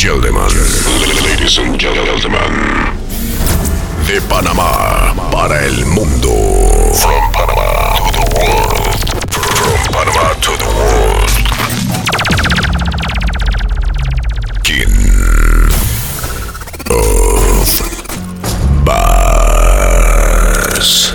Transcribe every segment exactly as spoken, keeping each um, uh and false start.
gentlemen, ladies and gentlemen, de Panamá para el mundo, from Panama to the world, from Panama to the world, King of Bass,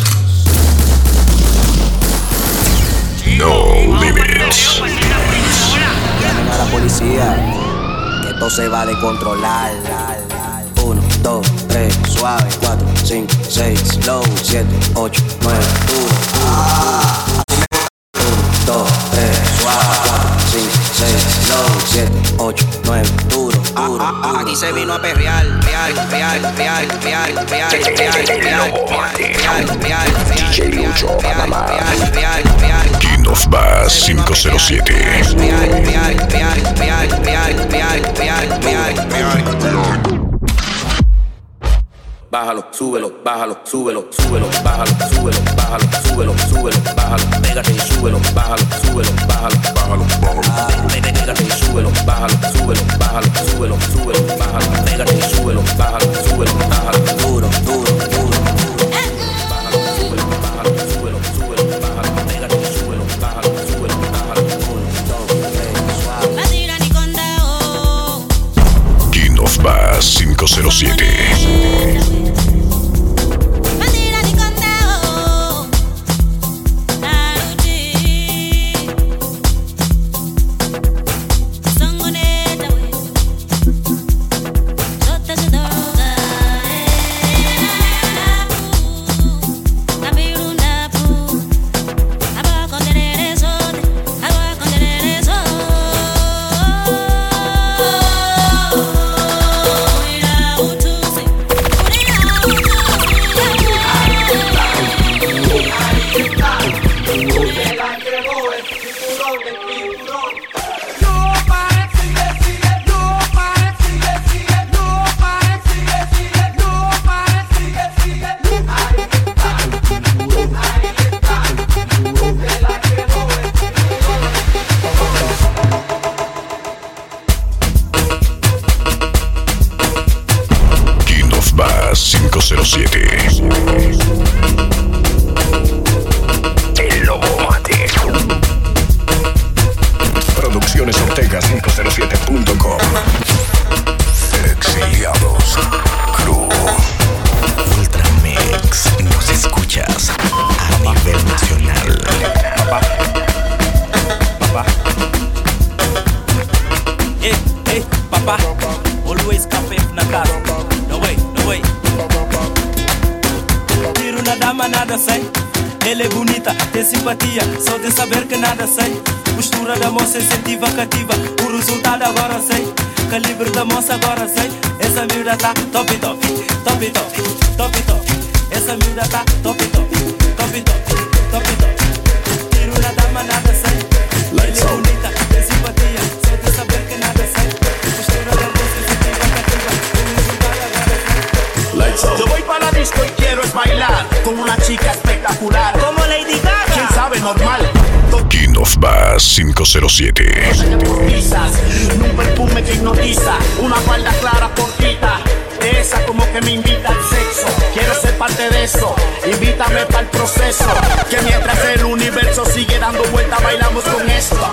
no limits. Llamen a la policía, que esto se va a descontrolar. Uno, dos, tres, suave. Cuatro, cinco, seis, low. Siete, ocho, nueve, duro. Uno, dos, tres, suave. Cuatro, cinco, seis, low. Siete, ocho, nueve, duro. Duro, duro. Aquí se vino a perrear, real, real, real, real, real, real, real, real, D J Lucho Panamá, King of Bass cinco cero siete. Bájalo, súbelo, bájalo, súbelo, súbelo, bájalo, súbelo, bájalo, súbelo, súbelo, bájalo, pégate y súbelo, bájalo, súbelo, bájalo, bájalo, bájalo, pégate y súbelo, bájalo, súbelo, bájalo, súbelo, súbelo, bájalo, pégate y súbelo, bájalo, súbelo, bájalo, duro, duro, duro. bájalo, súbelo, bájalo, súbelo, súbelo, bájalo, pégate y súbelo, bájalo, súbelo, bájalo, Uno, dos, tres, suave. King of Bass cinco cero siete. cinco cero siete. El Lobo Mate. Producciones Ortega cinco cero siete punto com. Exiliados Crew. Ultramix. Nos escuchas a nivel nacional. Papá. Papá. Hey, hey, papá. Always café na casa. No way, no way. Tiro na dama, nada sei. Ela é bonita, tem simpatia, só de saber que nada sei. Postura da moça incentiva, cativa. O resultado agora sei. Calibre da moça agora sei. Essa miúda tá top, top, top, top, top, top. Essa miúda tá top, top, top, top, top, top. Tiro na dama, nada sei. Ela é bonita, tem simpatia, só de saber que nada sei. Postura da moça incentiva, cativa. O resultado agora sei. Yo voy para la disco y quiero es bailar con una chica espectacular, como Lady Gaga. ¿Quién sabe? Normal. King of Bass cinco cero siete. Un perfume que hipnotiza, una falda clara cortita, de esa como que me invita al sexo. Quiero ser parte de eso, invítame para el proceso. Que mientras el universo sigue dando vueltas, bailamos con esto.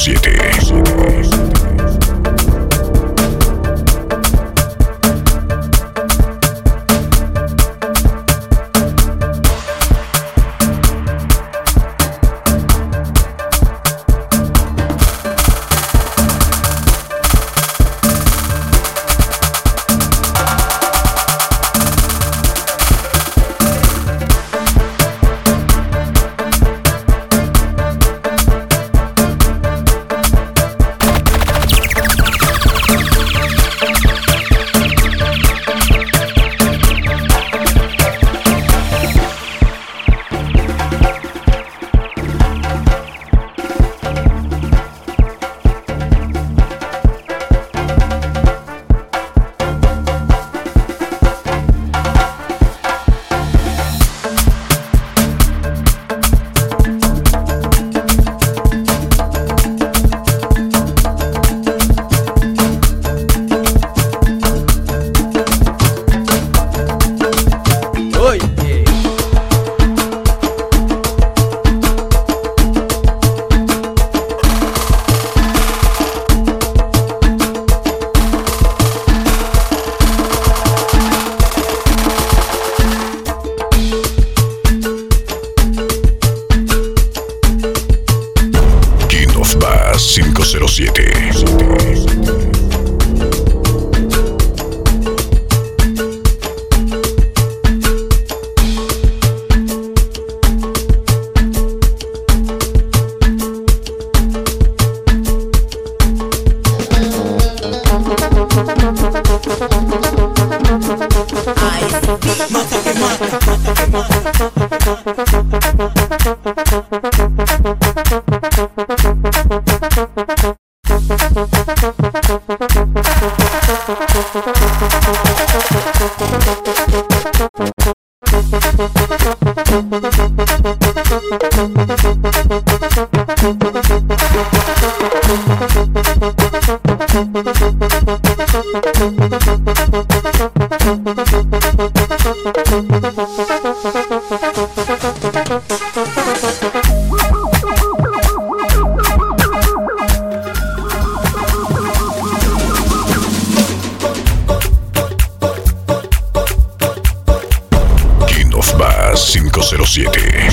siete. cinco cero siete. cinco cero siete.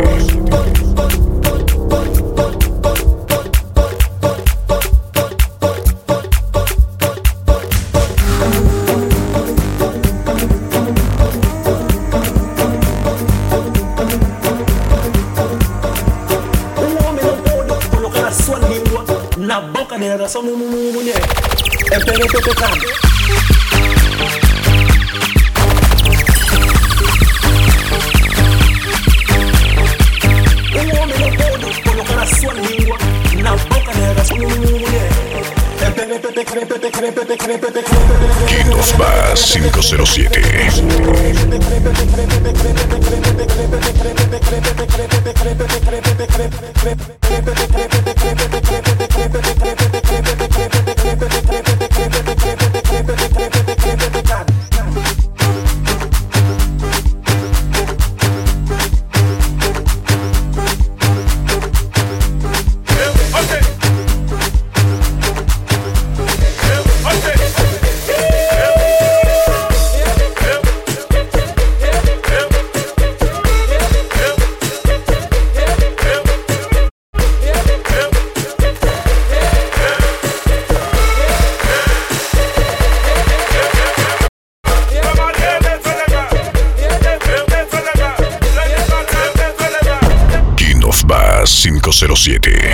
Na boca dela, só mulher. É perete tocando. Um homem não pode colocar a sua língua na boca dela, só mulher. É perete, crepete, crepete, crepete, crepete. King of Bass cinco cero siete. cinco cero siete.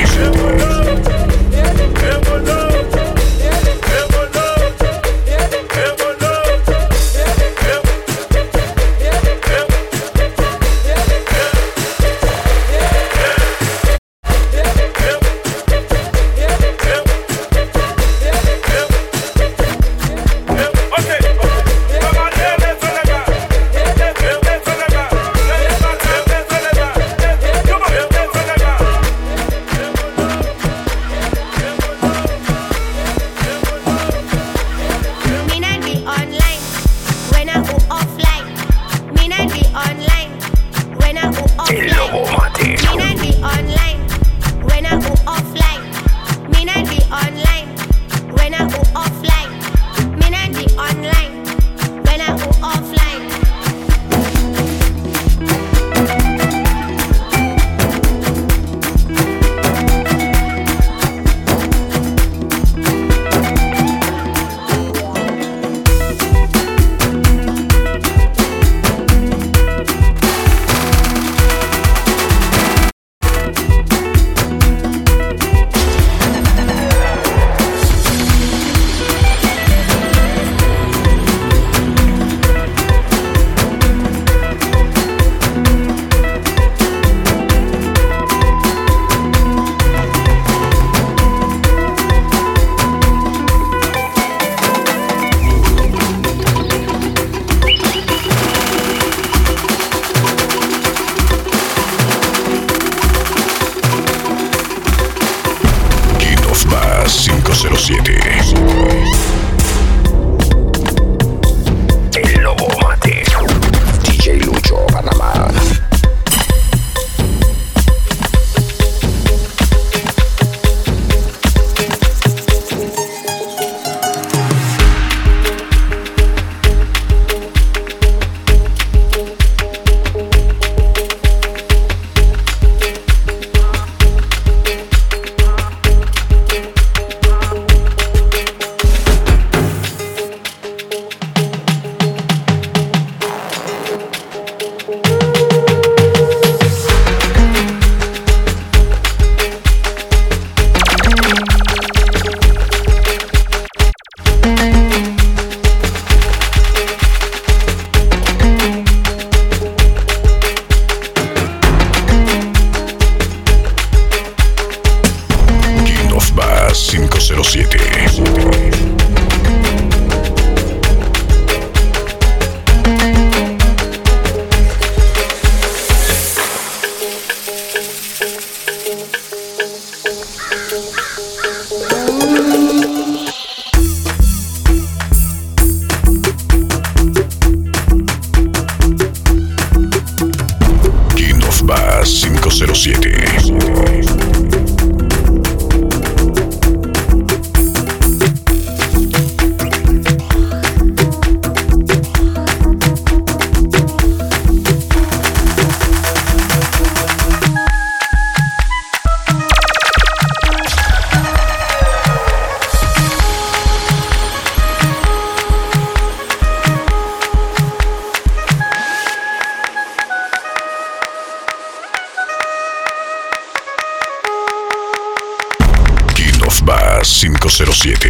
siete.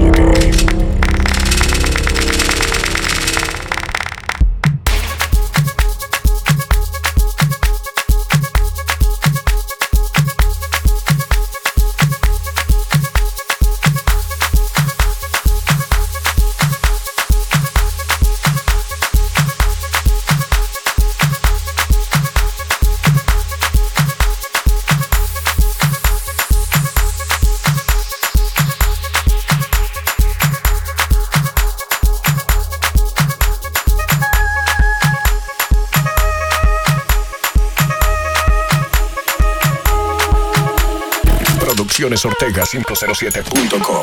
Producciones Ortega cinco cero siete punto com.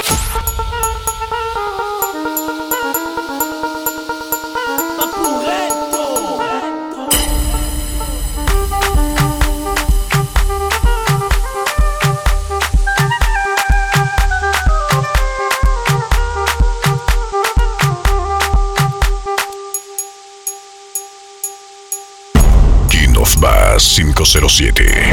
King of Bass cinco cero siete.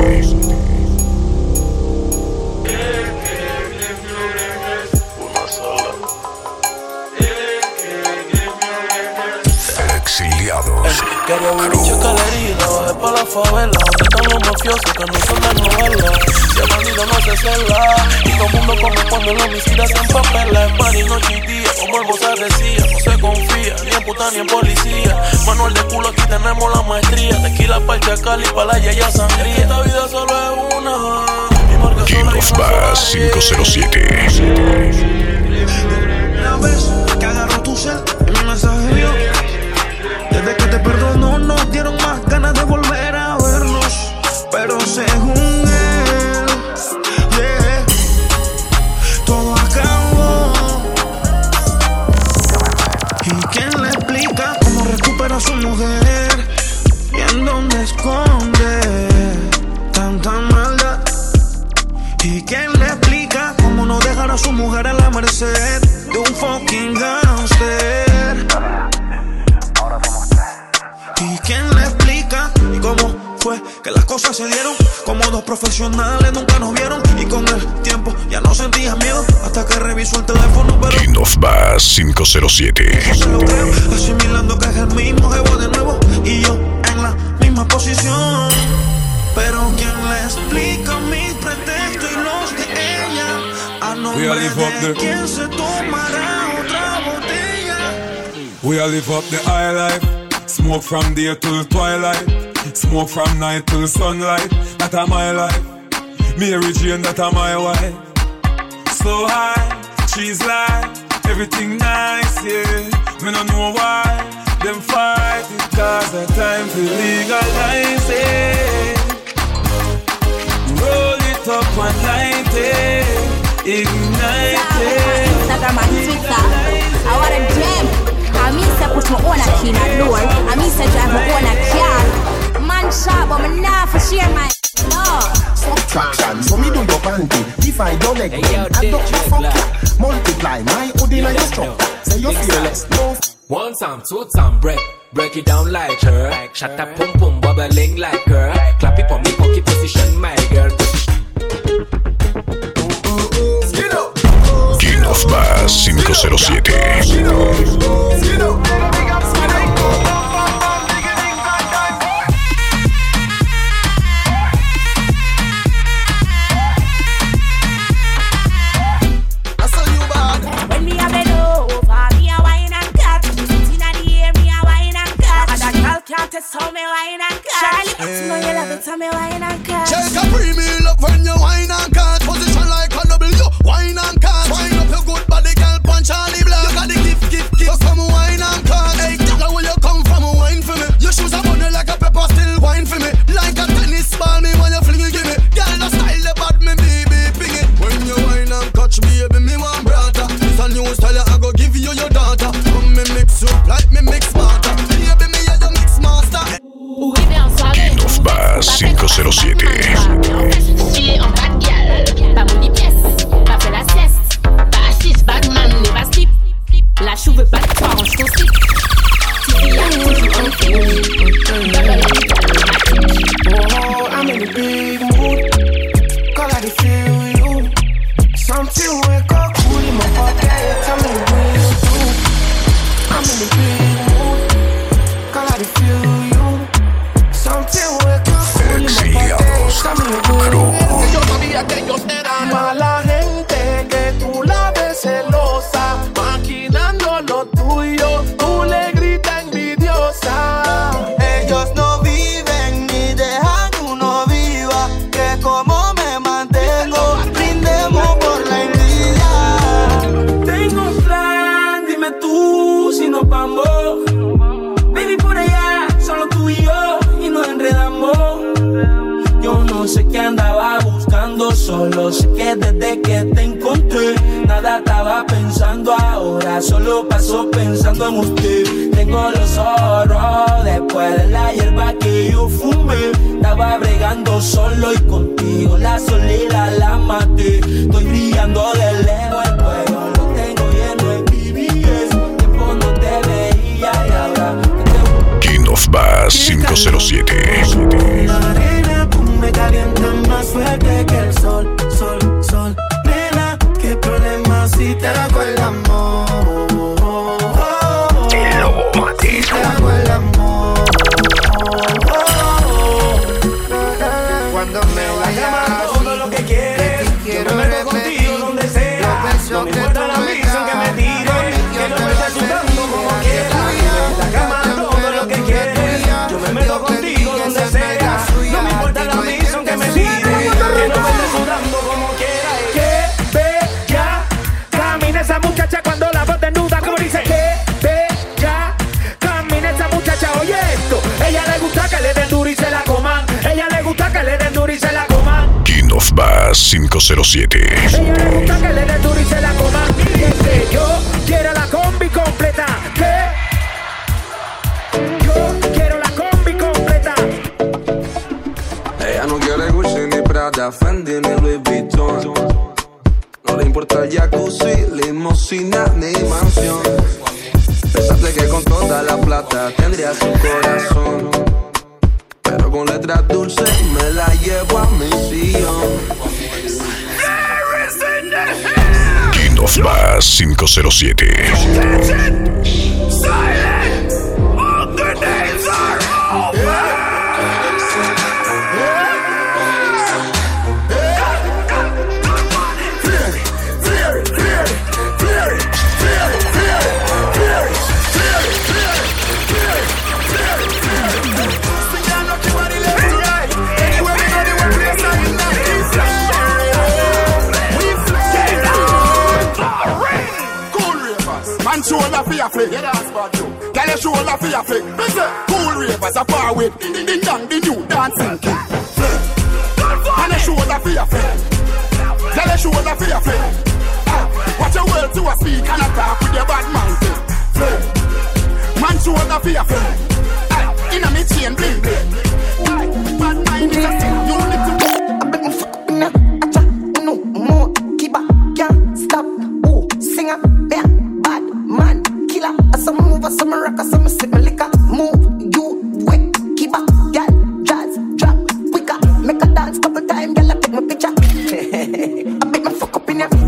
Quiero vivir chacalería, bajé pa' la favela, donde están los mafiosos que no son de novela. Si el bandido no se cela, y todo el mundo come cuando los homicidas se empapela. En par y noche y día, como el Bosa decía, no se confía, ni en puta ni en policía. Manual de culo, aquí tenemos la maestría. Tequila pa' el chacal y pa' la yaya sangría. Esta vida solo es una. King of Bass cinco cero siete. La vez que agarró tu cel, mi mensaje vio. Desde que te perdonó nos dieron más ganas de volver a vernos. Pero según él, yeah, todo acabó. ¿Y quién le explica cómo recupera a su mujer? ¿Y en dónde esconde tanta maldad? ¿Y quién le explica cómo no dejar a su mujer a la merced de un fucking gangster? ¿Y quién le explica? ¿Y cómo fue que las cosas se dieron? Como dos profesionales nunca nos vieron. Y con el tiempo ya no sentías miedo hasta que revisó el teléfono, pero King of Bass cinco cero siete. no se lo creo, asimilando que es el mismo jevo de nuevo y yo en la misma posición. Pero ¿quién le explica mis pretextos y los de ella? A nombre de quién se tomará otra botella. We all live up the high life. Smoke from day till twilight. Smoke from night till sunlight. That a my life. Mary Jane, that a my wife. So high, she's like everything nice, yeah. Me no know why them fight it, cause the time to legalize it. Roll it up and light it. Ignite it. Instagram and Twitter. I want a gem. I mean say push my own a key in a door. I mean say drive my own a car. Man sharp but me nah for share my no. Subtraction, so me do your panty. If I don't like hey, yo, I don't fuck ya. Multiply my hoodie like a structure. Say you're fearless, no. One time, two time, break. Break it down like her. Shut up, pum pum, bubbling like her. Clap it for me, cocky position, my girl. King of Bass cinco cero siete. Tell me why not Charlie, you know you love it, tell me why not cut. Shake a premium love when you wine and cut. Position like a W, wine and cut. Wine up your good body, girl, punch Charlie Black. You got the gift, gift, gift. So come wine and cut. Hey, tell where you come from, wine for me. Your shoes are money like a pepper, still wine for me. Like a tennis ball, me when you fling it, give me. Girl, the style, the bad, me baby, ping it. When you wine and catch me, baby, me want brother. It's a new style, I go give you your daughter. Come me mix up like me mix smarter. Baby, me as a mix master. King of Bass cinco cero siete. She on bad girl. pero sé que desde que te encontré nada estaba pensando ahora, solo paso pensando en usted. Tengo los ojos rojos después de la hierba que yo fumé. Estaba bregando solo y contigo la soledad la maté. Estoy brillando de lejos, el cuello lo tengo lleno de B B S. Tiempo no te veía y ahora te... King of Bass cinco cero siete. La arena me calienta más fuerte que el sol, sol, sol. Nena, qué problema si te hago el amor. El Lobo Mate. Si te hago el amor. Cuando me vayas, todo lo que quieres, quiero yo me meto contigo donde sea. No me importa la misión que me tire, que no me estés sudando como quiera. En la cama todo lo que quieres, yo me meto contigo donde sea. No me importa la misión que me tire, que no me estés sudando como quiera. Qué bella camina esa muchacha cuando la voz desnuda, como dice. Qué bella camina esa muchacha, oye esto. Ella le gusta que le den duro y se la coman. Ella le gusta que le den duro y se la coman. King of Bass cinco cero siete. Ella le gusta que le den duro y se la coman. Dice yo quiero la combi completa. ¿Qué? Yo quiero la combi completa. Ella no quiere Gucci ni Prada, Fendi ni Louis Vuitton. No le importa el jacuzzi, limosina ni mansión. Pensaste que con toda la plata tendría su corazón, pero con letras dulces me la llevo a mi sillón. King of Bass cinco cero siete. Man shoulder for your flick. Girl, your shoulder for your flick. Cool ravers are far away. Ding ding ding dong, the new dancing king. Man, your shoulder for your flick. Girl, your shoulder for your flick. Watch your words to a speak and attack with your bad mouth. Man shoulder for your flick. Inna me chain bling bling. Bad mind is a thing. You need to. I bet my fuck in a acha. No more. Keep up. Can't stop. Ooh, singer. Yeah. Man, killer, some move, some rock, some sip my liquor. Move, you, quick, keep up, girl, jazz, drop, quicker. Make a dance couple times, girl, I take my picture. I bet my fuck up in ya.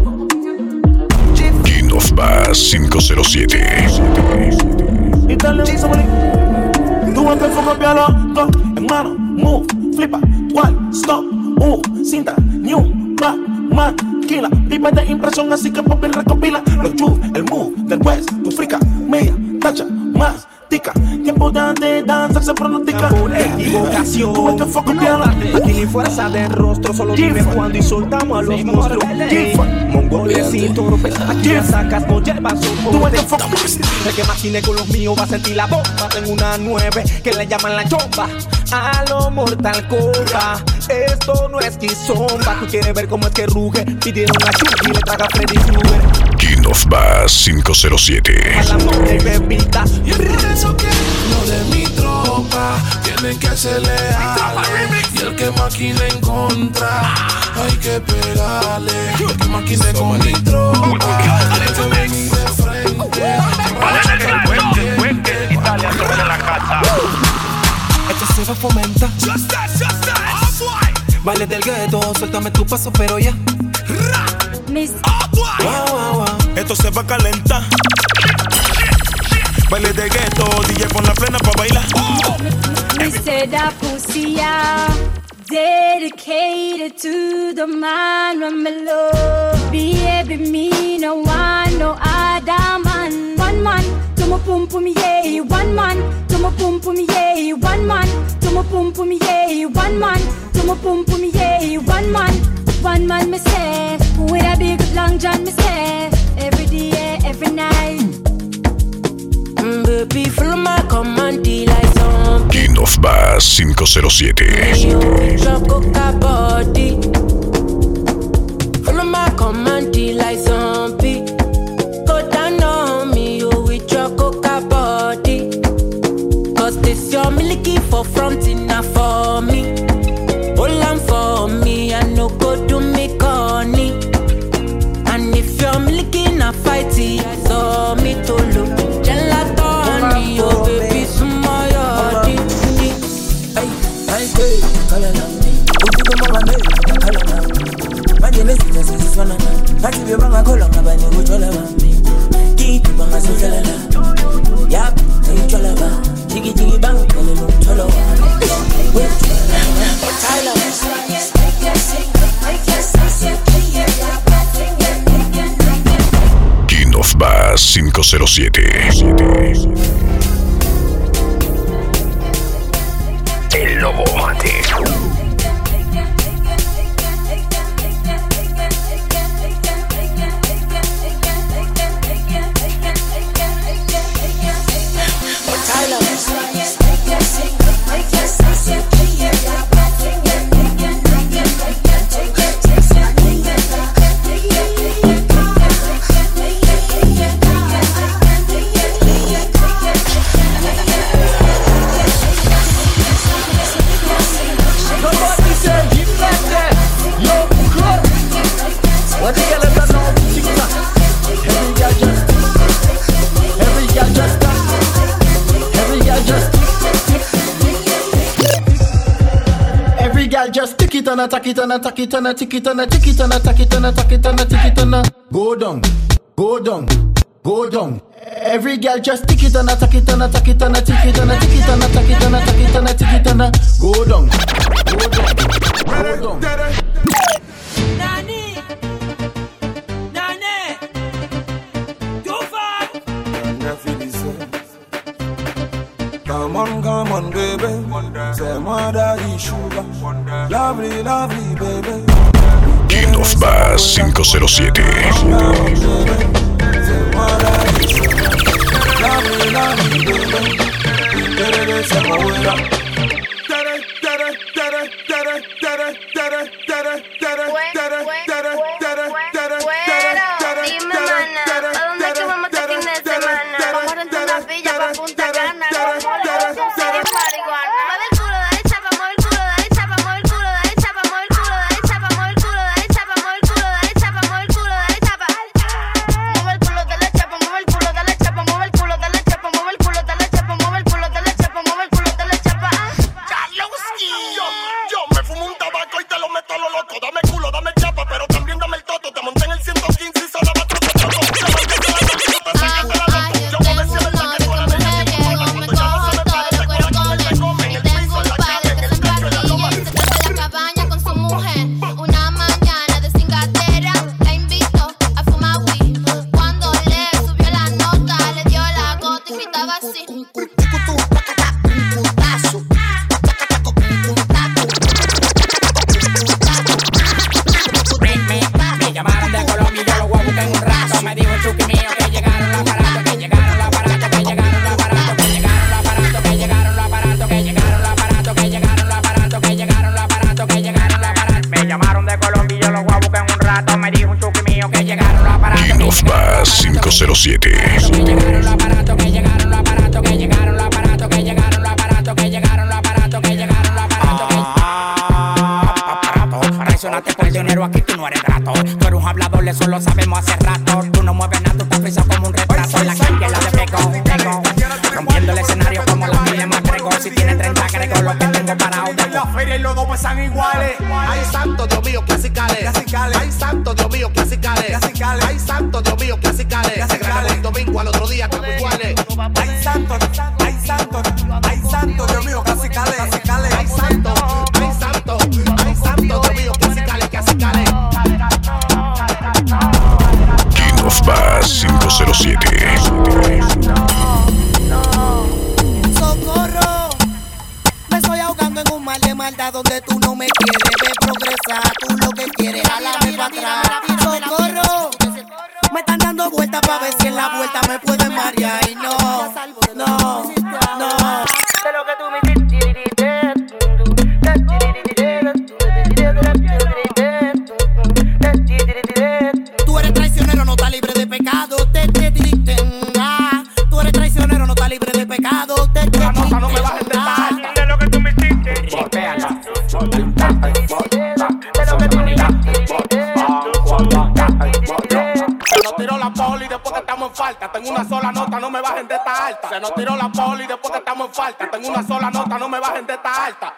King of Bass cinco cero siete. Y dale un sombrero. Tú antes fue copiarlo, go, hermano, move, flipa, one, stop, uh, cinta, new, back, man. Dime de impresión, así que papi recopila los you, el move del West, tu frica, media, tacha, más, tica. Tiempo de danza se pronostica. Equivocación, tuve que focopiarla. Aquí ni fuerza de rostro, solo dime cuando y soltamos a los monstruos. Mongolia sin toro, aquí las sacas no llevan soporte. El que maquine con los míos va a sentir la bomba. Tengo una nueve que le llaman la chomba. A lo Mortal Kombat. Esto no es Kizomba. Tú quieres ver cómo es que ruge. Pidieron a Chucky y le traga Freddy Krueger. King of Bass cinco cero siete. A la mujer bebita. Y es por eso que lo de mi tropa tienen que ser leales. Y el que maquine en contra hay que pegarle. El que maquine con mi tropa tiene que venir de frente. Italia sobre la casa. Esto se va a fomentar. Baile del gueto, suéltame tu paso, pero ya. Miss Wow, wow, wow. Esto se va a calentar. Baile de gueto, D J pon la plena pa' bailar. Me said that pussy yeah, dedicated to the man when me love. Baby, me no want no other man. One man to my pum pum yeah, one man to my pum pum yeah, one man to my pum pum yeah, one man to my pum pum yeah, one man, one man me say with a big long john me say every day, every night. Baby, follow my command, like some King of Bass cinco cero siete. Drop coca body. come and deal like zombie. Go down on me, you with your coca body. Cause this your milky for fronting now for me. Hold on for me, I no go do me corny. And if you're milky na fighty, I saw me to look. Gelato on me, oh baby, sumo yodi. Ay, ay, hey, kalala. Usiku mama me, kalala. Manje message sisi swana. Pati byo banga kola ngabani ujola bami. Kitu banga sojalala. Yap, ay chola ba. Jigi jigi bang, kale no cholo. Wait, Tyler. King of Bass cinco cero siete. El Lobo Mate. Just tick it and attack it and attack it and tick it and tick it and attack it and attack it and tick it and go down, go down, go down. Every girl just tick it and attack it and attack it and tick it and tick it and attack it and attack it and tick it and go down, go down, go down. Nani, Nani, too far. Come on, come on, baby. Say my daddy sugar. Lovely, lovely, baby. King of Bass cinco cero siete. Lovely, lovely, baby. Tere, se moverá. Tere, tere, tere, tere, tere, tere, tere, tere, tere, tere, tere, tere, tere. Dime, mana, ¿a dónde que vamos este fin de semana? Vamos a rentar una villa pa' Punta Cana. cinco cero siete. Reaccionaste por dinero, aquí tú no eres grato. Tú eres un hablador, eso lo sabemos hace rato. Tú no mueves nada, tú estás frisado como un retraso. La calle la despegó, pegó, rompiendo el escenario como la pila más grego. Si tiene treinta grego, lo que tengo parado. La feria y los dos pesan iguales. Ay, santo Dios mío, clasicales. Ay, santo Dios mío, clasicales. Ay, santo Dios mío, clasicales. Se grabó el domingo al otro día como iguales. Ay, santo, ay, santo, ay, santo Dios mío, clasicales. Ay, santo, ay, santo, ay, santo Dios mío, clasicales, clasicales. King of Bass cinco cero siete. Socorro, me estoy ahogando en un mar de maldad donde tú no me quieres ver progresar. Tú lo que quieres es jalarme para atrás. Socorro, me están dando vueltas para ver si en la vuelta me pueden marear. Y no, no, no. De lo que tú me dices. ti tenga. Tú eres traicionero, no estás libre de pecado. Te la nota no me bajes de esta alta. De lo que tú me hiciste. Golpéala. De lo que tú me hiciste. Se nos tiró la poli después que estamos en falta. Tengo una sola nota, no me bajen de esta alta. Se nos tiró la poli después que estamos en falta. Tengo una sola nota, no me bajen de esta alta.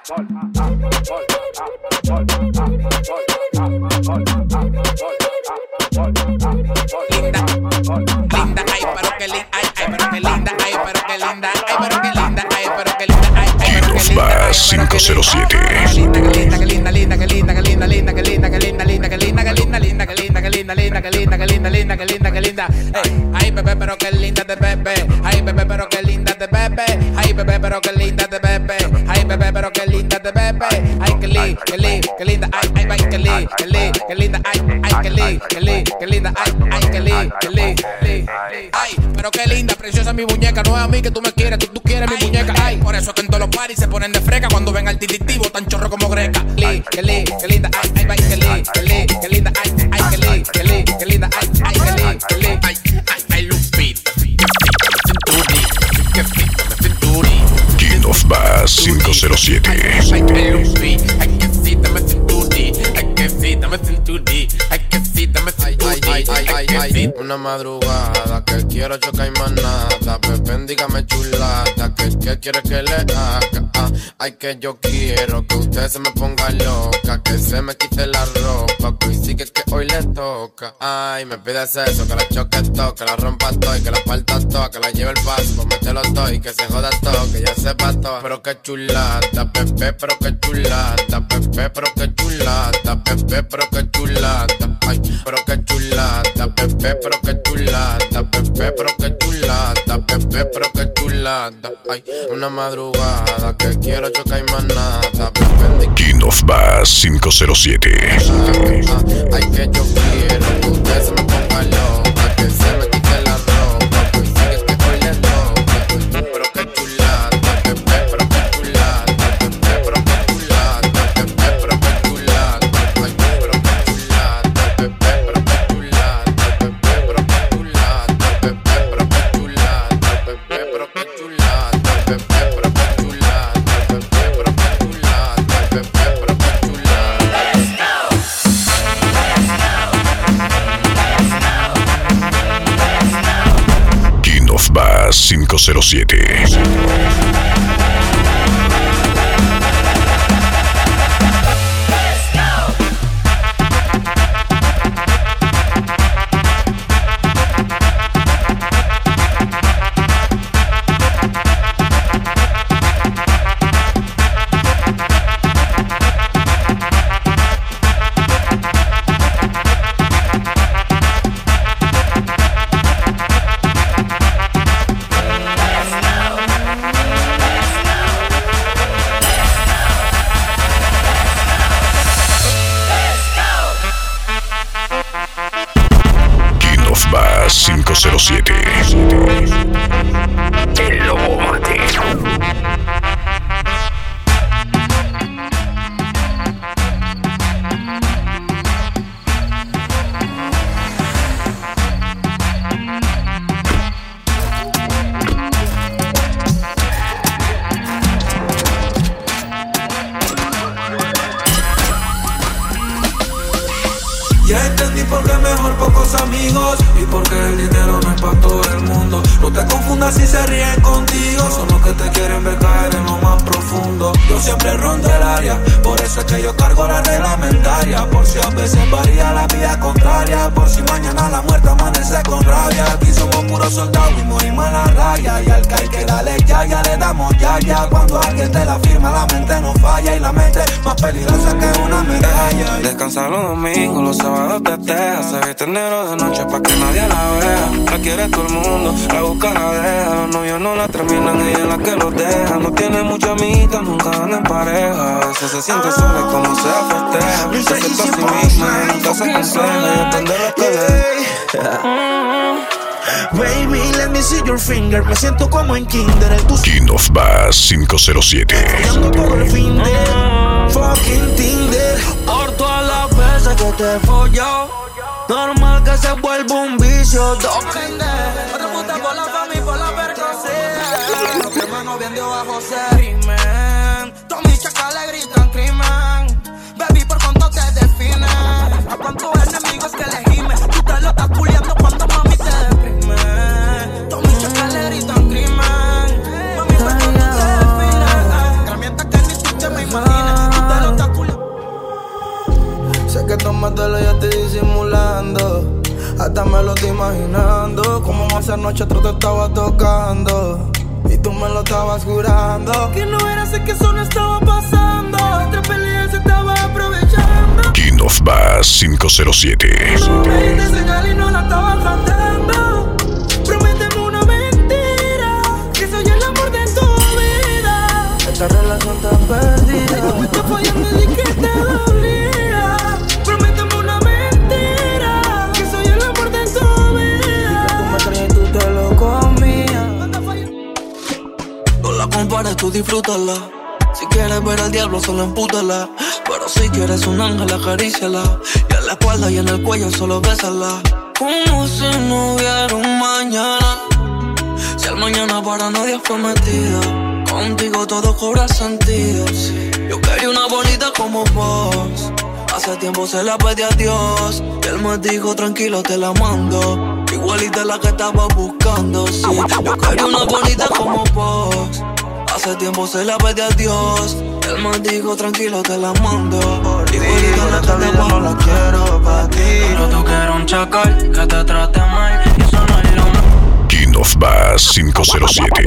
Linda, linda, ay, pero que linda, ay, ay, pero que linda, ay, pero que linda, ay, pero que linda, ay, pero que linda, ay, ay, pero que linda, cinco cero siete. linda, que linda, que linda, linda, que linda, que linda, linda, que linda, que linda, linda, que linda, que linda, linda, que linda, que linda, linda, que linda, que linda, linda, que linda, que linda. Ay, bebé, pero que linda de bebé. Ay, bebé, pero que linda de bebé. Ay, bebé, pero que linda de bebé. Ay, bebé, pero que linda de bebé. Ay, que linda, que linda, que linda, ay, ay, ay, que linda, que linda, que linda, ay, ay, que linda, que linda, que linda, ay, ay, que linda, que linda, ay, pero qué linda, preciosa mi muñeca. No es a mí que tú me quieres, tú, tú quieres mi muñeca. Ay, por eso es que en todos los paris se ponen de freca cuando ven al tititivo tan chorro como greca. Li, que li, que linda, ay, ay, ay, que li, que li, que linda, ay, ay, que li, que li, que linda, ay, ay, que li, que li, ay, ay, ay, Lupita, que fita me cinturi, King of Bass cinco cero siete. ay, ay, Lupita, ay, que fita me cinturi, ay, que fita me cinturi, ay, que fita me cinturi. Ay, ay, ay, ay, una madrugada que quiero chocar y más nada. Pepe, dígame chulada, que, que quiere que le haga. Ah, ay, que yo quiero que usted se me ponga loca, que se me quite la ropa, que hoy sí que, que hoy le toca. Ay, me pides eso, que la choque todo, que la rompa todo y que la parta todo, que la lleve el paso, pues mételo todo y que se joda todo, que ya sepa todo. Pero que chulada, Pepe, pero que chulada, Pepe, pero que chulada, Pepe, pero que chulada. Ay, pero que chulada, Pepe, pero que chulada, Pepe, pero que chulada, Pepe, pero que chulada. Ay, una madrugada que quiero chocar y más nada. Pepe, King of Bass cinco cero siete. ay, que yo quiero que usted se me ponga loca, que se me quite la ropa, que hoy sí que hoy le toca. Pero que chulada, Pepe, pero que chulada, Pepe, pero que chulada, Pepe, pero que chulada. Ay, pero que chulada, Pepe, pero que chulada, Pepe, pero que chulada, Pepe, pero que chulada, Pepe, pero que chulada, Pepe, pero que chulada, Pepe, pero que chulada, Pepe, pero que chulada. King of Bass cinco cero siete. cinco cero siete. El Lobo Mate. Ya entendí por qué mejor pocos amigos y por qué el dinero no es para todo el mundo. No te confundas si se ríen contigo, son los que te quieren ver caer en lo más profundo. Yo siempre rondo el área, por eso es que yo cargo la reglamentaria. Por si a veces varía la vía contraria, por si mañana la muerte amanece con rabia. Aquí somos puros soldados y morimos en la raya. Y al caer que dale ya, ya le damos ya, ya. Cuando alguien te la firma la mente no falla y la mente más peligrosa que una medalla. Descansa los domingos, los sábados te teja, se viste enero de noche pa' que nadie la vea. La quiere todo el mundo, la busca, la deja. Los novios no la terminan, ella es la que los deja. No tiene mucha amiguita, nunca anda en pareja. A veces se siente sola y como sea festeja. Se acepta a sí misma y nunca se aconseja. Y depende de lo que le. Baby, let me see your finger. Me siento como en kinder. El tu King of Bass cinco cero siete. Follando todo el fin de fucking Tinder. Por todas las veces sé que te folló. Normal que se vuelva un vicio. Dos pendejos, otra puta por la familia y por la percocida. Los hermanos bien de abajo se crimen. Todos mis chacales gritan crimen. Baby, por cuánto te define. A cuántos enemigos que le gimen. Tú te lo estás culiando cuando mami te deprime. Todos mis chacales gritan crimen. Mami, por cuánto te define. Herramientas que ni tú te me imaginas. Tú te lo estás culiando. Sé que tomátelo ya estoy disimulando. Hasta me lo estoy imaginando. Como esa noche otro te estaba tocando y tú me lo estabas jurando. Que no era, sé que eso no estaba pasando. Entre peleas se estaba aprovechando. King of Bass cinco cero siete. No me diste señal y no la estaba tratando. Prométeme una mentira, que soy el amor de tu vida. Esta relación está perdida. Me está fallando y que te dolía. Prométeme una mentira, que soy el amor de tu vida. Y que tú me crees y tú te lo comías. No la compares, tú disfrútala. Si quieres ver al diablo, solo empútala. Pero si quieres un ángel, acaríciala. Y en la espalda y en el cuello, solo bésala. Como si no hubiera un mañana. Si el mañana para nadie es prometido. Contigo todo cobra sentido. Sí. Yo quería una bonita como vos. Hace tiempo se la pedí a Dios. Y él me dijo, tranquilo, te la mando. Igualita la que estaba buscando, sí. Yo quería una bonita como vos. Hace tiempo se la pedí a Dios. Él me dijo, tranquilo, te la mando. Igualita la que estaba buscando. No la quiero pa' ti. Pero tú quieres un chacal que te trate mal. Y eso no es lo mismo. King of Bass cinco cero siete.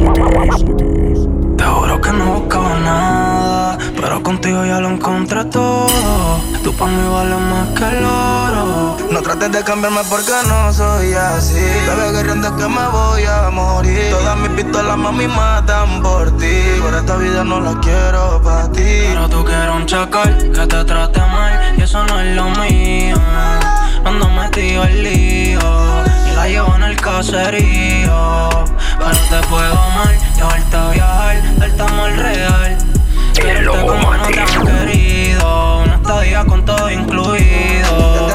Te juro que no buscaba nada, pero contigo ya lo encontré todo. Tú pa' mí vales más que el oro. No trates de cambiarme porque no soy así. Bebé guerriendo que me voy a morir. Todas mis pistolas mami matan por ti. Por esta vida no la quiero pa' ti. Pero tú quieres un chacal que te trate mal. Y eso no es lo mío. Ando metido en lío y la llevo en el caserío. Pero te puedo amar, llevarte a viajar, darte amor real. Quererte como no te han querido. Una estadía con todo incluido.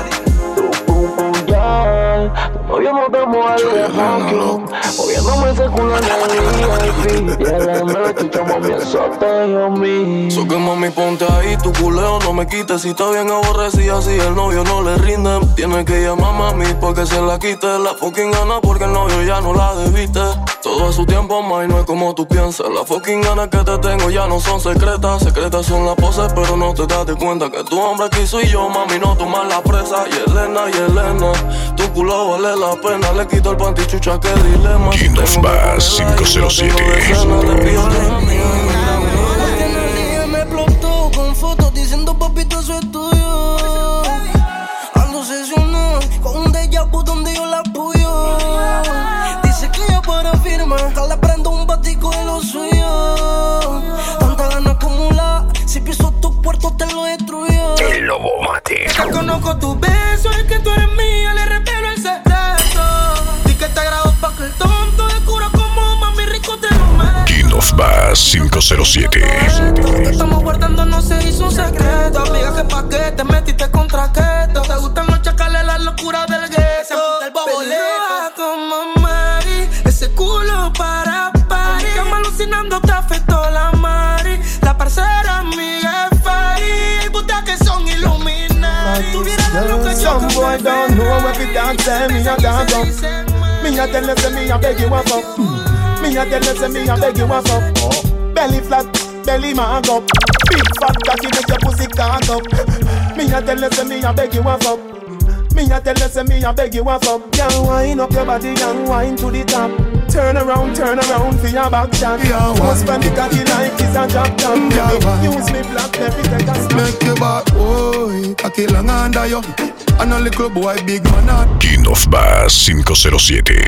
Tu novio no te mueve de fucking, moviéndome ese culo en el V I P. Y el M le escuchamos bien sote a mí. So que mami ponte ahí, tu culeo no me quites. Si está bien aborrecida, si el novio no le rinde, tiene que llamar a mami porque se la quite. La fucking gana porque el novio ya no la debiste. Todo a su tiempo, mami, no es como tú piensas. Las fucking ganas que te tengo ya no son secretas. Secretas son las poses, pero no te das de cuenta que tu hombre aquí soy yo, mami, no tomas la presa. Y Elena, y Elena, tu culo vale la pena. Le quito el pantichucha, que dilema. King of Bass cinco cero siete. Me explotó con fotos diciendo papito eso es tuyo. Ando obsesionado con un déjà vu donde yo la apoyo. Dice que ella para firmar, que le prendo un batico de lo suyo. Tanta gana acumulada, si piso tu puerto te lo destruyo. El lobo mate. Ya conozco tu beso, es que tú eres mía, le revelo el secreto. Di que te agrado pa' que el tonto descubra como mami rico te lo merece. King of Bass cinco cero siete. Lo que estamos guardando no se hizo un secreto. Amiga, que pa' qué te metiste contra keto. Te gustan los chacales, la locura del gueto. El boboleo como Mari, ese culo para party. Que me alucinando te afectó la Mari. La parcera amiga es Fari. Y putas que son iluminadas. Tuviera de lo que yo some boy don't know what we dance, me a dance up. Me a tell them say me a beg you up. Me a tell them say me a beg you up. Belly flat, belly mag up. Big fat cocky make your pussy cock up. Me a tell them say me a beg you up. Me a tell them say me a beg you up. Girl, wind up your body and wind to the top. Turn around, turn around for your back shot. Don't spend the cocky like it's a job job. Use me black, let me take a snap. Make your back, boy, cocky long under you. And a little boy, big man. King of Bass cinco cero siete.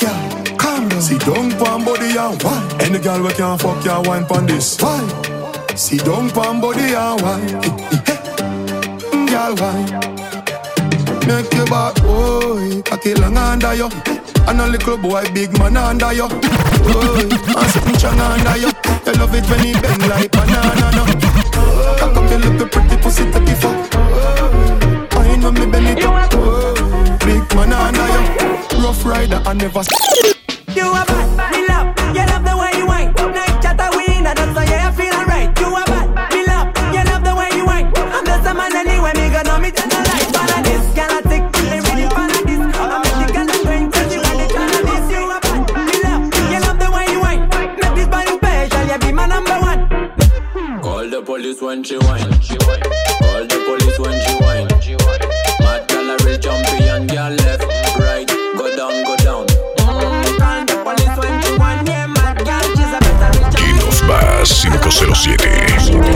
Sit down, pan body and wine. Any girl we can fuck ya, wine pon this. Why? Sit down pan body and wine. Girl wine. Make your back, boy. Cocky long under you. And a little boy, big man under you. Boy, and something strong under you. You love it when he bend like banana, no. Cock up your little pretty pussy, take it fuck. I know me belly top. Big man under you. Rough rider, I never. You are bad, me love. You love the way you whine. Night chatter win, and that's why you feel alright. You are bad, me love. You love the way you whine. I'm just a man anyway, me gonna meet you tonight. Paradise, galactic, really, really paradise. I'm a chicken and drink, and you want the cannabis. You are bad, me love. You love the way you whine. Make this body special, you be my number one. Call the police when she whine. Call the police when she whine. Mad calorie champion, girl left, right, go down, go down. Call the police when she whine. Yeah, mad girl, she's a better Y nos va cinco cero siete.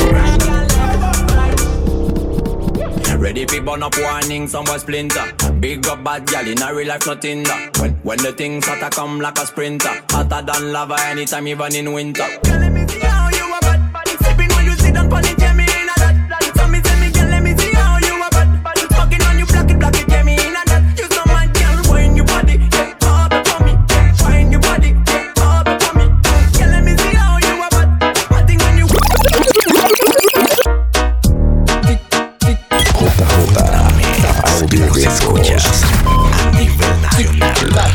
Ready fi burn up warning, somewhere splinter. Big up bad gal in a real life, nothing that. When, when the things hotter come like a sprinter. Hotter than lava anytime, even in winter. Let me see how you are bad. Sipping when you sit down on it, yeah, me in a that. So me say me girl, let me see how you are bad. Fucking on you, block it, block it, yeah, me in a that. You so mad, girl, wind your body, yeah, up for me. Wind your body, yeah, up for me. Girl, let me see how you are bad. I think when you. Audio que escuchas a nivel nacional.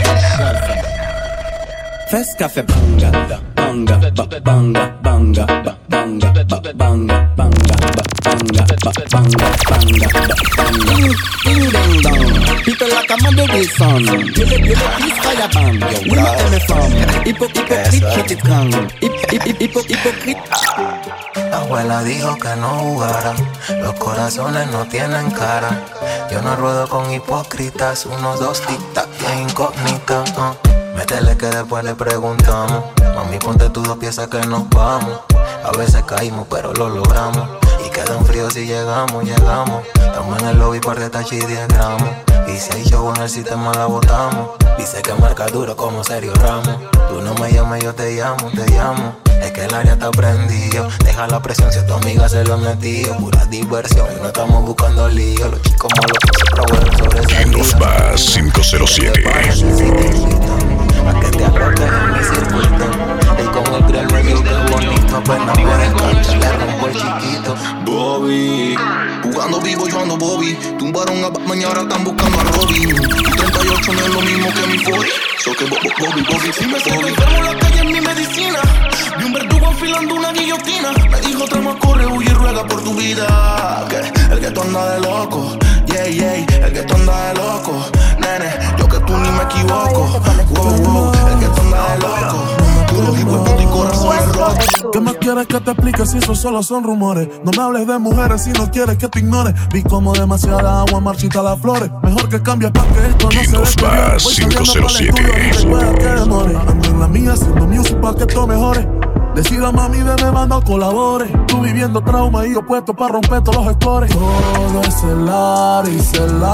Fes café banga, banga, ba- banga, banga, ba- banga, ba- banga, banga, ba- banga, ba- banga, banga, ba- banga. Ding ding dong, people like a mother Wilson. You let you let this fire bang. We not tell me from. Hypo hypocrite, hit it gang. Hip hip hip hypo hypocrite. La abuela dijo que no jugara, los corazones no tienen cara. Yo no ruedo con hipócritas, unos dos tic-tac y incógnita. Uh. Métele que después le preguntamos. Mami, ponte tus dos piezas que nos vamos. A veces caímos, pero lo logramos. Y quedan fríos si llegamos, llegamos. Estamos en el lobby, par de tachi y diez gramos. Y si hay show en el sistema la botamos. Dice que marca duro como Sergio Ramos. Tú no me llames, yo te llamo, te llamo. Es que el área está prendido. Deja la presión si a tu amiga se lo han metido. Pura diversión y no estamos buscando lío. Los chicos malos que se probaron sobre esa Y nos va cinco cero siete. Pa' que te arrojes en mi circuito. Y con el grill me dio que bonito. Apenas me encanta, le rompo el chiquito. Bobby, jugando vivo yo ando Bobby. Tumbaron a Batman y ahora están buscando a Robin. Y treinta y ocho no es lo mismo que mi cuarenta. So que Bobby, Bobby, Bobby. Si me siento enfermo en la calle es mi medicina. Vi un verdugo afilando una guillotina. Me dijo trama, corre, huye y ruega por tu vida. Que el que tú anda de loco. Yeah, yeah, el que tú anda de loco. Nene, yo que tú ni me equivoco. Wow, wow, el que tú anda de loco. Puro hijo de tu corazón es roto. ¿Qué más quieres que te explique si eso solo son rumores? No me hables de mujeres si no quieres que te ignore. Vi como demasiada agua marchita las flores. Mejor que cambies pa' que esto no Y se nos va cinco cero siete. Ando en la mía haciendo music pa' que esto mejore. Decida mami, deme mando, colabore. Tú viviendo trauma y yo puesto pa' romper todos los scores. Todo es celar y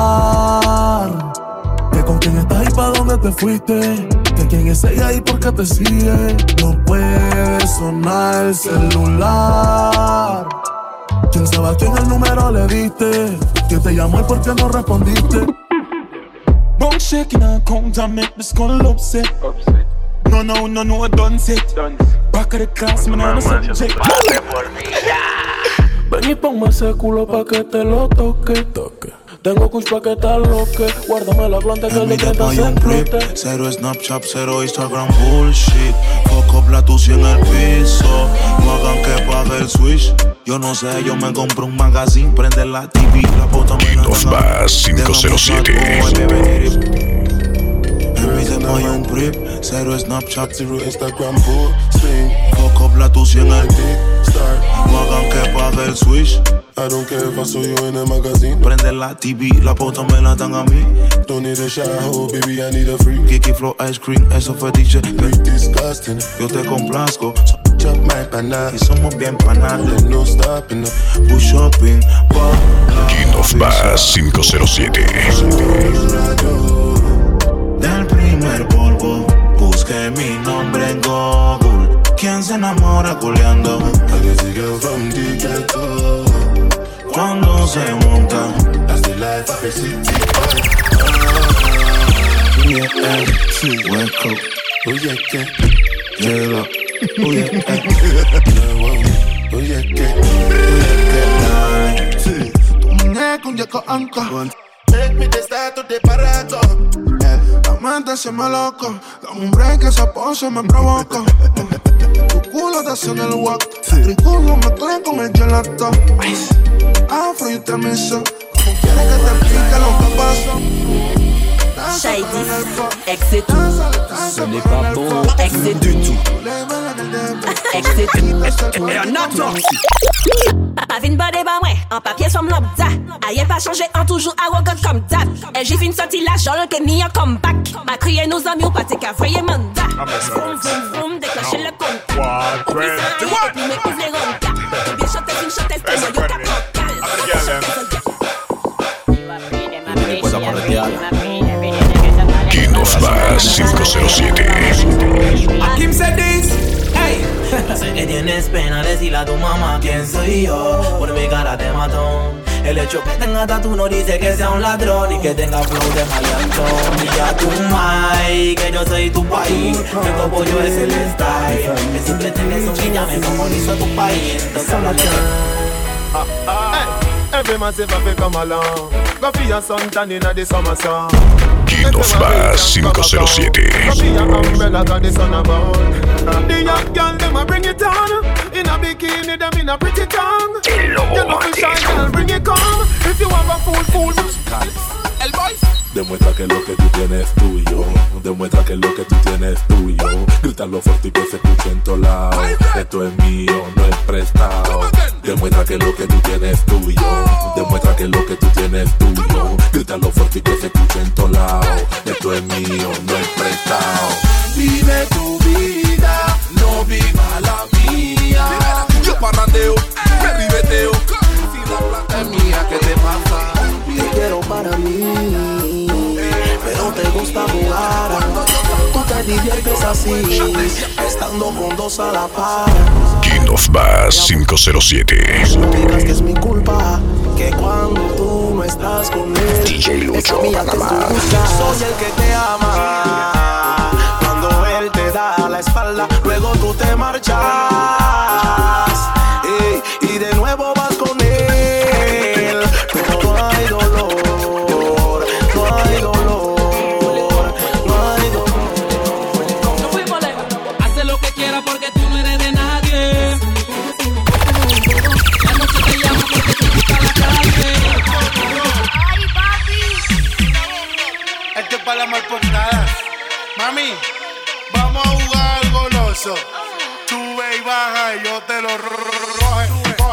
celar. Que con quién estás y pa' dónde te fuiste. Que quién es ella y por qué te sigue. No puede sonar el celular. ¿Quién sabe a quién el número le diste? ¿Quién te llamó y por qué no respondiste? Bone shaking and count and make the skull upset. No, no, no, no, done set. Back of the class, man, I'm a subject. Ven y ponme ese culo pa' que te lo toque. Tengo kush pa' que te aloque. Guárdame la planta que el de treinta se explote. Cero Snapchat, cero Instagram bullshit. Fuck up la tucia en el piso. No hagan que pague el switch. Yo no sé, yo me compro un magazine. Prende la T V, la bota me la Nos va cinco cero siete. En mi tema hay un prip. Cero Snapchat, cero Instagram bullshit. Fuck up la tucia en el start. No hagan que pague el switch. I don't care if I saw you in a magazine. Prende la T V, la bota me la dan a mí. Don't need a shower, baby, I need a free. Kiki Flow Ice Cream, eso fue dicho. Disgusting. Yo te complazco. Chop my pana. Y somos bien panales. No stopping up. Push shopping. Y nos va cinco cero siete. Del primer polvo, busqué mi nombre en Google. ¿Quién se enamora culeando? I guess you go from the ghetto. Cuando se monta, that's the life of a city. Yeah, eh, sí, wake up. Oh yeah, que, Yellow. oh yeah, eh. Oh yeah, que, oh yeah, que. Sí. Tu muñeco, un yeco anca. Take me the start to the paraco. La mente se me loco. Dame un break, esa pose me provoca. Tu culo te hace en el walk. Triculo mezclé con el gelato. Afro y tremiso. Como quieres que te explique lo que pasó. Shady, exit. Ce n'est pas bon, exit du tout. Exit. Avine bade ba mwen, en papier som lambda. Ayen pas changé, en toujours arrogant comme dab. Et j'ai fin sorti la jol que ni un comeback. Ma crié nos amis ou pas t'es qu'à voyer mandat. Vroom vroom vroom, déclencher le contact. Au plus ça arrive, et puis me ouvre les rondas. Bien chanter, une chanteuse, t'es moi, yo cap King of Bass cinco cero siete. Kim said this. Hey. Yo sé que tienes pena decirle a tu mamá quién soy yo. Por mi cara te mató. El hecho que tenga tatu no dice que sea un ladrón y que tenga flow de maleantón. Y a tu mai, que yo soy tu país. Que tu pollo es el style. Que siempre tienes un guiñame como hizo tu país. Entonces ah, ah. Every man say fi come along. Go for your suntan inna the summer sun. King of Bass cinco cero siete. Go for your umbrella 'cause the sun about. The young girl them a bring it on. In a bikini them in a pretty tongue. You know fi shine girl bring it come. If you have a fool fool. El boys. Demuestra que lo que tú tienes es tuyo. Demuestra que lo que tú tienes es tuyo. Grítalo fuerte y que se escuche en todos lados. Esto es mío, no es prestado. Demuestra que lo que tú tienes es tuyo. Demuestra que lo que tú tienes es tuyo. Grítalo fuerte y que se escuche en todos lados. Esto es mío, no es prestado. Vive tu vida, no viva la mía. Yo parrandeo, me ribeteo. Si la plata es mía, ¿qué te pasa? Te quiero para mí, pero te gusta jugar. Tú te diviertes así, estando con dos a la par. King of Bass cinco cero siete. No digas que es mi culpa, que cuando tú no estás con él, D J Lucho, es mía que tú buscas. Soy el que te ama, cuando él te da la espalda, luego tú te marchas, ey, y de nuevo vas con él, pero no hay dolor, no hay dolor, no hay dolor. No fuimos lejos, hace lo que quiera porque tú no eres de nadie. La noche te llama porque te gusta la calle. Ay, papi. Esto es para la mal portada. Mami, vamos a jugar al goloso. Tú ve y baja y yo te lo roje.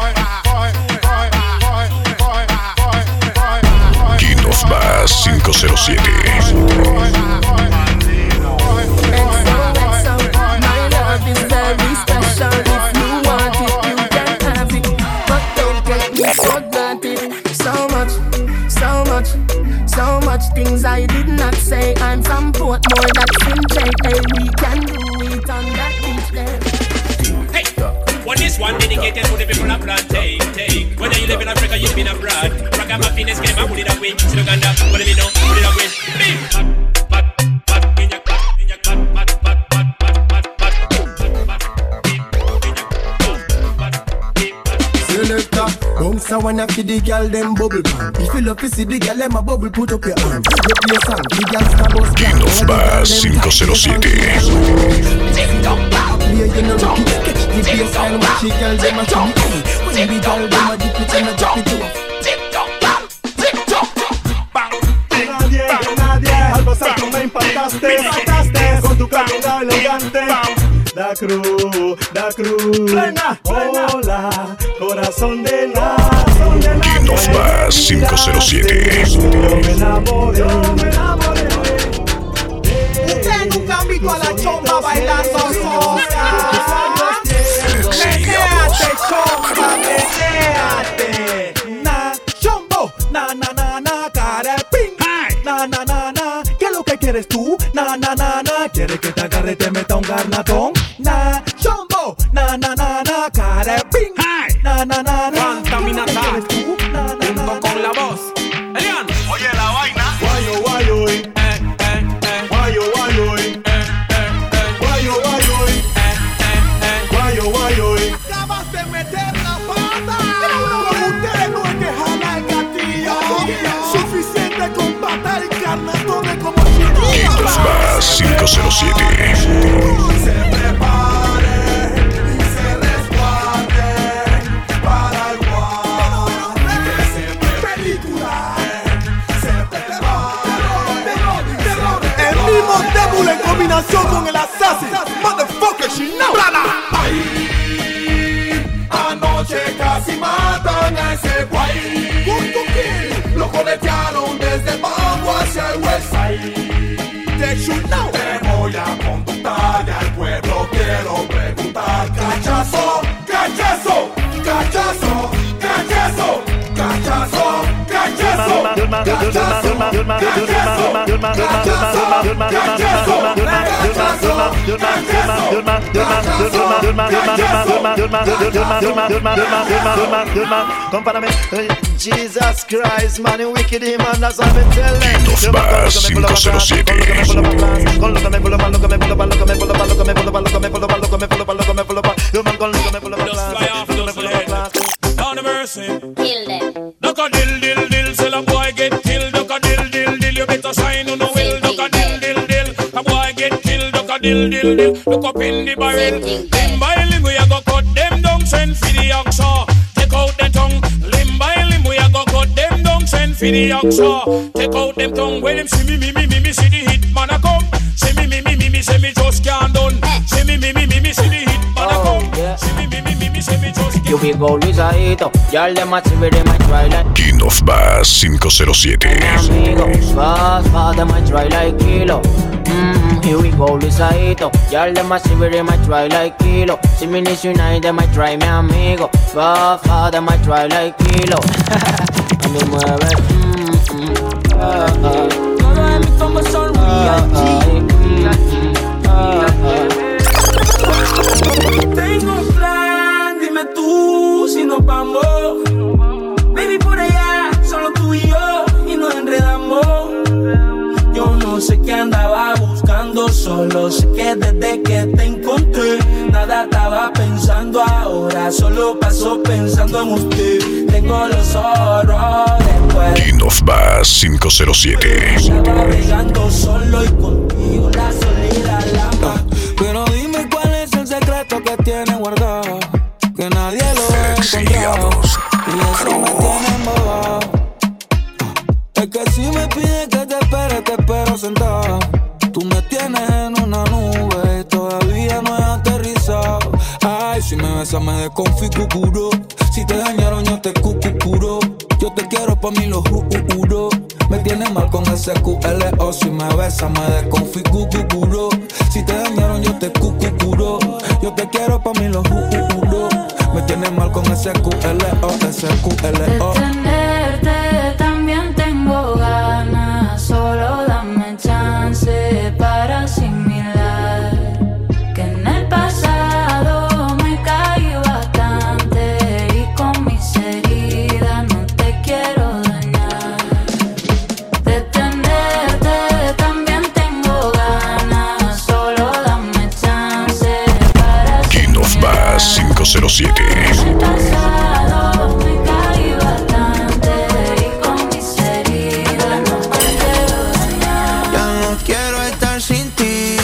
King of Bass cinco cero siete. So much, so much, so much things I did not say. I'm from Portmore, that's in J. Hey, we can do it on that beach there. Hey, well, this one dedicated to the people of plantain. Take whether you live in Africa, you live in abroad. Ragamuffin is game, I put it away. To Uganda, what do you know? Put it away. Big, mad, mad, in your class, in your class, mad, mad, mad, mad, mad, Selector, bounce a wanna feed the girl them bubble pan. If you love to see the girl them a bubble, put up your hand. You play song, the girl star boss King of Bass cinco cero siete. play, you know rocky. Catch the baseline, watch the girl them a chum. When the girl them a dip it and a drop it off. Nadie, nadie, al pasar tú me impactaste, me impactaste con tu carrera elegante. Da cruz, da cruz, plena, hola, corazón de la, corazón de la. King of Bass cinco cero siete. Yo me enamoré, yo me enamoré. Usted nunca han visto a la chomba bailando sola. Menéate, chomba, menéate. Na, chombo, na, na, na, na, cara, ping. Na, na, na, na, ¿qué es lo que quieres tú? Na, na, na, na, ¿quieres que te agarre y te meta un garnatón? Na, chombo, na, na, na. Contaminata, junto con la voz. Elian, oye la vaina. Guayo, guayo, eh, eh, eh. Guayo, guayo, eh, eh, eh. Guayo, guayo, eh, eh, eh. Guayo, guayo, eh. Acabas de meter la pata. Con ustedes no hay que jalar el gatillo. Suficiente con patar y carnatones como Quintos Bass cinco cero siete. Se prepare y se resguarde para el guau. Que se película, se prepare. El mismo Devil en combinación con el Assassin. Motherfucker, she know. Ahí, anoche casi matan a ese guay. Punto kill. Lo coletearon desde el Banco hacia el West Side. They should know. Te voy a conductar y al pueblo quiero preguntar. Cachazo, cachazo, cachazo, cachazo, cachazo, cachazo, Compárame, Jesus Christ, man, you wicked man, that's what I'm telling. Quintos Bass cinco cero siete. Con lo que me pulo pa, lo que me pulo pa, lo que me pulo pa, lo que me pulo pa, lo que me pulo pa, lo que me pulo pa, lo que me pulo pa, yo man con lo que me pulo pa, lo que me pulo pa. Down the mercy. Kill them. Duck a dill dill dill, say a boy get killed. Duck a dill dill dill, you better shine on the will. Duck a dill dill dill, a boy get killed. Duck a dill dill dill, look up in the barrel. Limb by limb we a go cut them down, send for the oxa. Take out the tongue. Limb by limb we a go cut them down, send for the oxa. Take out them tongue. When them see me me me me me see the hit man a come. See me me me me me see me just can't done. See me me me me me see the hit man a come. See me me me me me see me just can't. You be go Luisadito, y'all them a see they might try like King of Bass cinco cero siete. amigo. Fast, fast, they might try like kilo. Mm, here we go Luisadito, y'all them a see they might try like kilo. See me this unite, they might try mi amigo. Fast, fast, they might try like kilo. A mí mueve, mm, mm, ah, ah. Todo de mí como son real Tengo un plan, dime tú si nos vamos. Baby, por allá, solo tú y yo, y nos enredamos. Yo no sé qué andaba buscando, solo sé que desde que te encontré, nada estaba pensando ahora, solo paso pensando en usted. Tengo los ojos después. King of Bass cinco cero siete. Estaba navegando solo y contigo la soledad la paz. Pero dime cuál es el secreto que tiene guardado, que nadie lo ha encontrado. Y eso me tiene embobado. Es que si me pides que te espere, te espero sentado. Tú me tienes en una nube y todavía no he aterrizado. Ay, si me besas me desconfiguro. Si te dañaron yo te cucucuro. Yo te quiero pa' mí lo juro. Me tienes mal con ese Q L O. Si me besas me desconfiguro. Si te dañaron yo te cucucuro. Yo te quiero pa' mí lo juro. Me tienes mal con ese Q L O, ese Q L O. De tenerte también tengo ganas. Solo dame chance para asimilar que en el pasado me caí bastante y con mis heridas no te quiero dañar. De tenerte también tengo ganas. Solo dame chance para asimilar. King of Bass cinco cero siete. En el pasado me caí bastante y con mis heridas no te quiero dañar. Ya no quiero estar sin ti.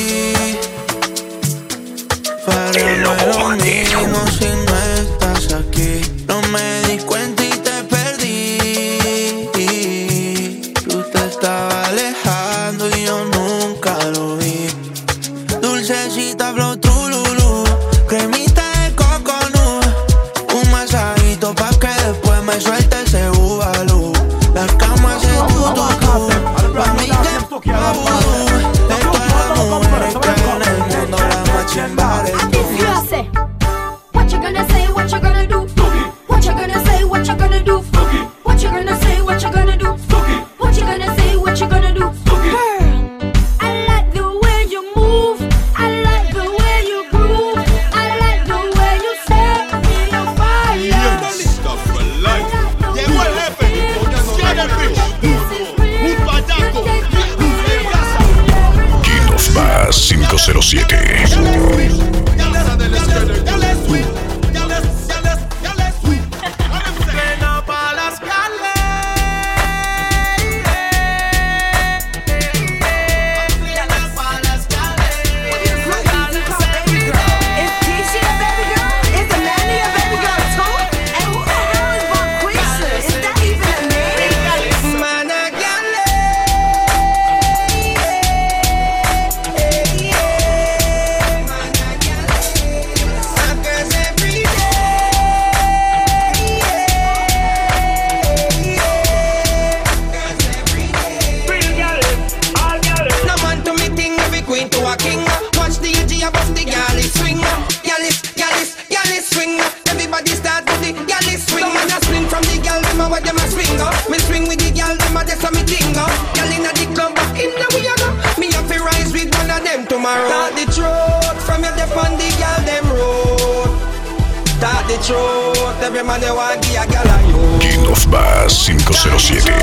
Para no es lo mismo si no estás aquí. No me di cuenta y te perdí. Tú te estabas alejando y yo nunca lo vi. Dulcecita flow trululú, cremita de coconut. Un masajito pa' que después me suelte ese bubalú. La cama se tututu, pa' mí que vudú. De todas las mujeres que en el mundo la más chimba eres tú. What you gonna say, what you gonna do? What you gonna say, what you gonna do? What you gonna say, what you gonna do? What you gonna say, what you gonna do? Girl, I like the way you move. I like the way you groove. I like the way you set me on fire. cinco cero siete. King of Bass cinco cero siete.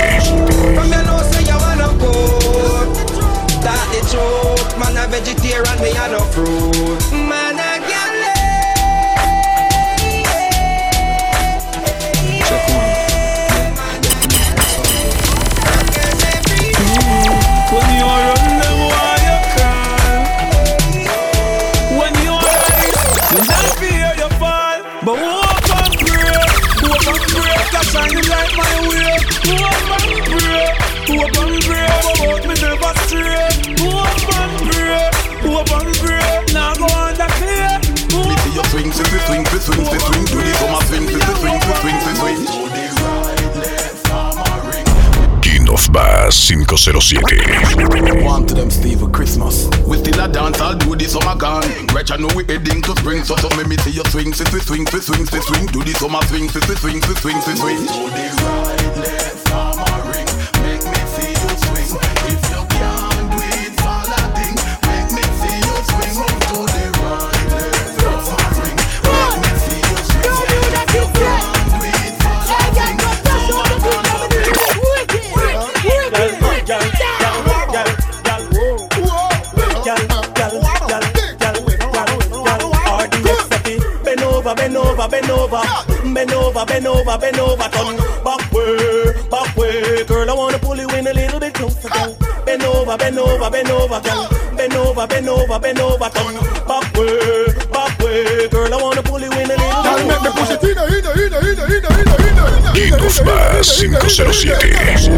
Shining like my way. Hope and pray, hope and pray. About me never stray. Hope and pray, hope and pray. Now go on the clear. Me see you swing, swing, swing, swing, swing, swing, swing. Do the summer swing, swing, swing, swing, swing, swing. Do the right, left, farmer ring. King of Bass cinco cero siete. One to them Steve for Christmas. We still a dance, I'll do the summer gone. Retch, I know we heading to spring. So so me see you swing, swing, swing, swing, swing, swing, swing. Do the summer swing, swing, swing, swing, swing, swing, swing. Do the right, left, farmer ring. Make me see you swing. If you can't do it, follow thing. Make me see you swing. Do the right, left, farmer ring. Make me see you swing. If you can't do it, follow thing. Bend over, bend over, bend over, bend over, bend over, turn back way, back way. Girl, I wanna pull you in a little bit closer, girl. Bend over, bend over, bend over, girl. Bend over, bend over, bend over, turn back way, back way. Girl, I wanna pull you in a little bit closer. Make me push it in, in, in, in, in, in, in. King of Bass cinco cero siete.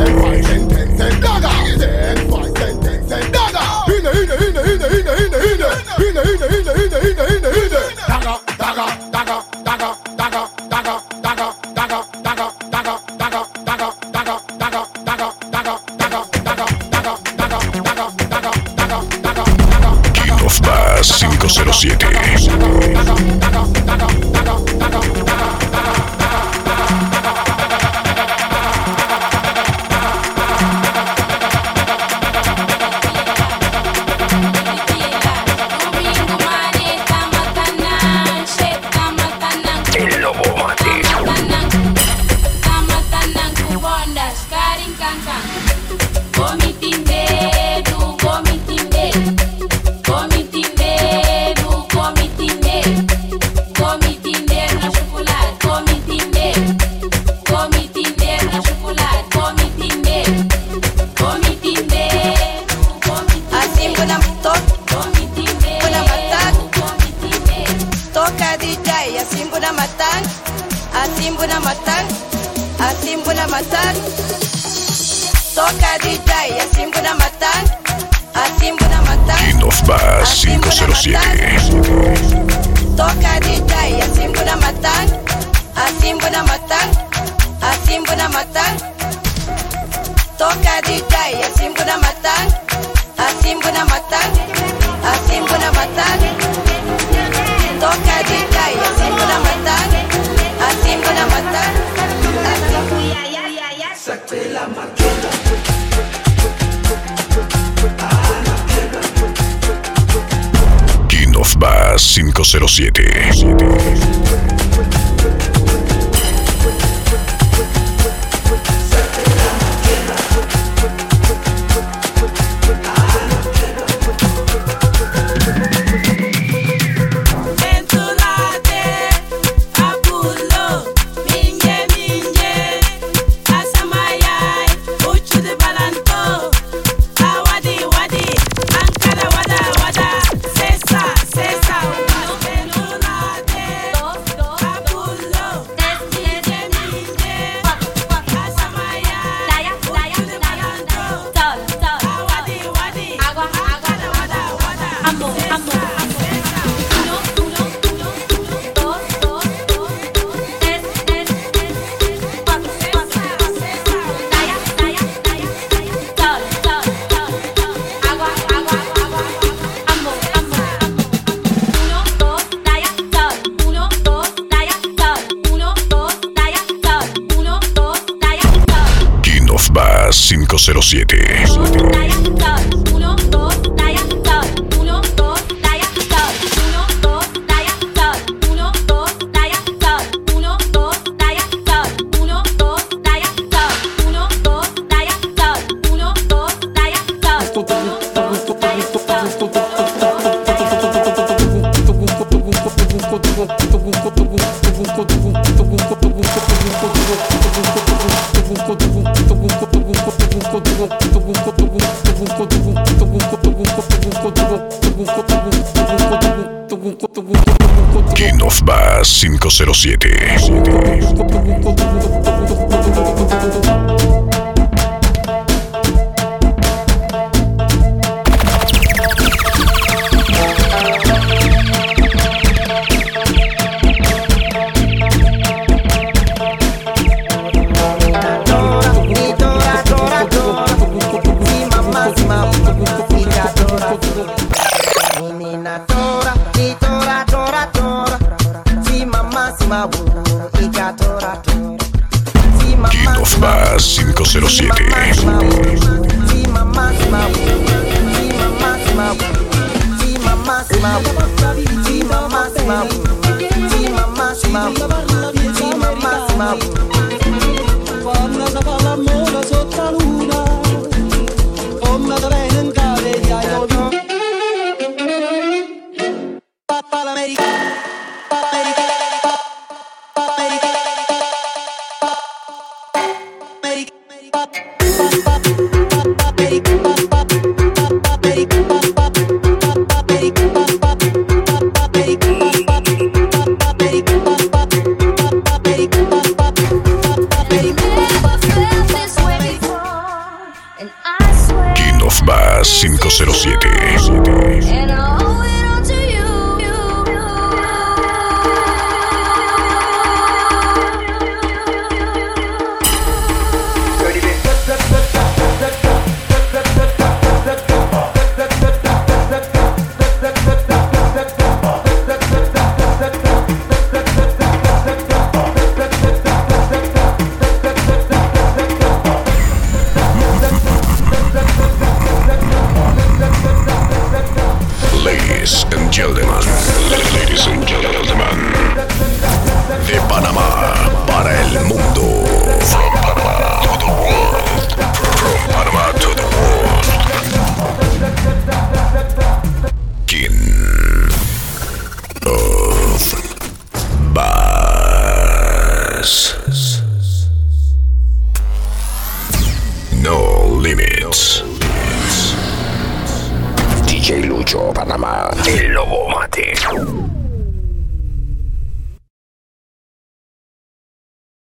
King of Bass cinco cero siete. King of Bass cinco cero siete. Toca D J, assim buna matan, assim buna matan, assim buna matan. Toca D J, assim buna matan, assim buna matan, assim buna matan. Toca D J, assim buna matan, assim buna matan, assim buna matan. Sacre la maqueta. King of Bass cinco cero siete. cero siete. Uno, dos, talla, sol. Uno, dos, talla, sol. Uno, dos, talla, sol. Uno, dos, talla, sol. Uno, dos, talla, sol. Uno, dos, talla, sol. Uno, dos, talla, sol. Uno, dos, talla, sol. Uno, dos, talla, King of Bass cinco cero siete. King of Bass cinco cero siete. Quando si fa l'amore sotto la luna, come da bene in cade di aiuto. Papà l'America, America, America, King of Bass cinco cero siete. and I owe it all to you. Ladies and gentlemen, ladies and gentlemen, de Panamá para el mundo. From Panama to the world. From Panama to the world. King of Bass. No limits. D J Lucho, Panamá, el lobo mate.